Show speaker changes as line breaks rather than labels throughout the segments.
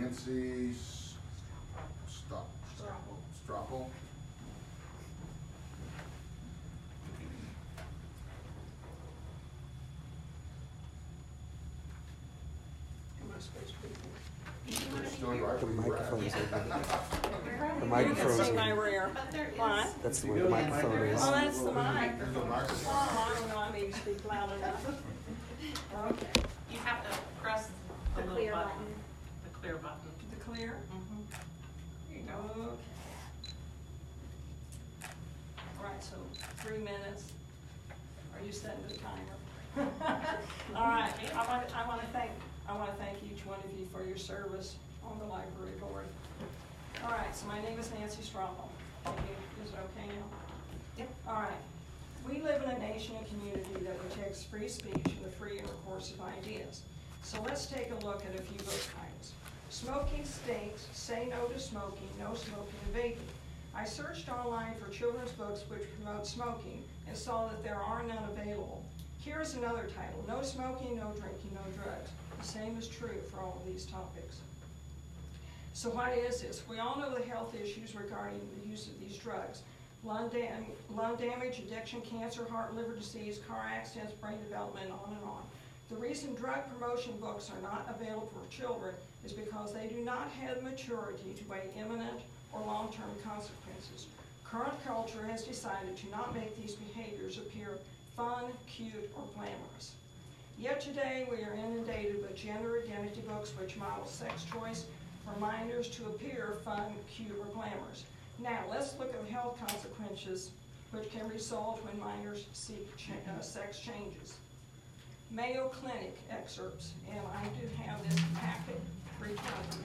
Nancy Strappel.
The microphone is over there. The
microphone
is
my rear. What?
That's where the microphone is.
Oh, that's the mic. Oh, I don't know. I need to speak loud enough. Okay.
You have to press the little button. The clear button.
The clear? There you go. Okay. All right, so 3 minutes. Are you setting the timer? All right. I want to thank each one of you for your service on the library board. All right, so my name is Nancy Strappel. Is it okay now?
Yep.
All right. We live in a nation and community that protects free speech and the free intercourse of ideas. So let's take a look at a few book titles. Smoking Stinks, Say No to Smoking, No Smoking and Vaping. I searched online for children's books which promote smoking and saw that there are none available. Here's another title, No Smoking, No Drinking, No Drugs. The same is true for all of these topics. So what is this? We all know the health issues regarding the use of these drugs. Lung damage, addiction, cancer, heart and liver disease, car accidents, brain development, on and on. The reason drug promotion books are not available for children is because they do not have maturity to weigh imminent or long-term consequences. Current culture has decided to not make these behaviors appear fun, cute, or glamorous. Yet today we are inundated with gender identity books which model sex choice for minors to appear fun, cute, or glamorous. Now let's look at the health consequences which can result when minors seek sex changes. Mayo Clinic excerpts, and I do have this packet 320,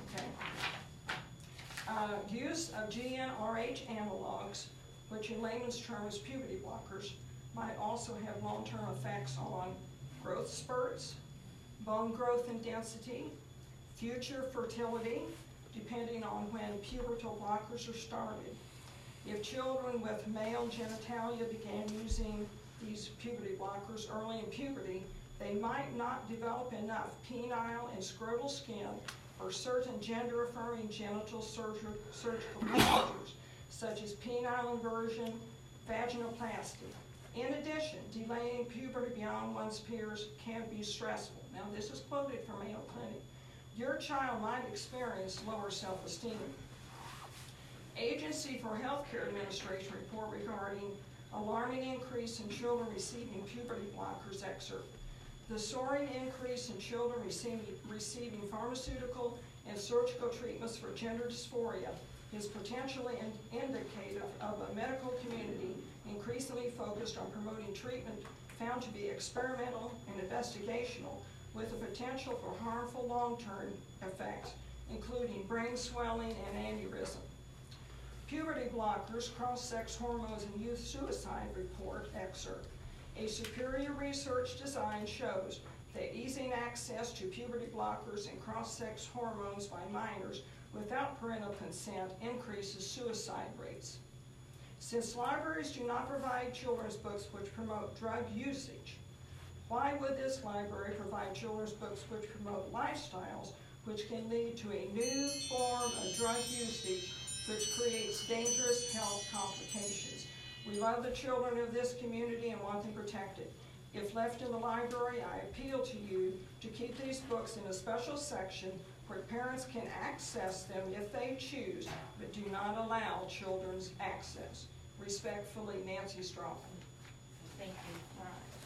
okay? Use of GnRH analogs, which in layman's terms is puberty blockers, might also have long-term effects on growth spurts, bone growth and density, future fertility, depending on when pubertal blockers are started. If children with male genitalia began using these puberty blockers early in puberty, they might not develop enough penile and scrotal skin for certain gender-affirming genital surgical procedures, such as penile inversion, vaginoplasty. In addition, delaying puberty beyond one's peers can be stressful. Now, this is quoted from Mayo Clinic. Your child might experience lower self-esteem. Agency for Healthcare Administration report regarding alarming increase in children receiving puberty blockers excerpt. The soaring increase in children receiving pharmaceutical and surgical treatments for gender dysphoria is potentially indicative of a medical community increasingly focused on promoting treatment found to be experimental and investigational with the potential for harmful long-term effects, including brain swelling and aneurysm. Puberty blockers, cross-sex hormones, and youth suicide report excerpt. A superior research design shows that easing access to puberty blockers and cross-sex hormones by minors without parental consent increases suicide rates. Since libraries do not provide children's books which promote drug usage, why would this library provide children's books which promote lifestyles which can lead to a new form of drug usage which creates dangerous health complications? We love the children of this community and want them protected. If left in the library, I appeal to you to keep these books in a special section where parents can access them if they choose, but do not allow children's access. Respectfully, Nancy Strappel.
Thank you.
All right.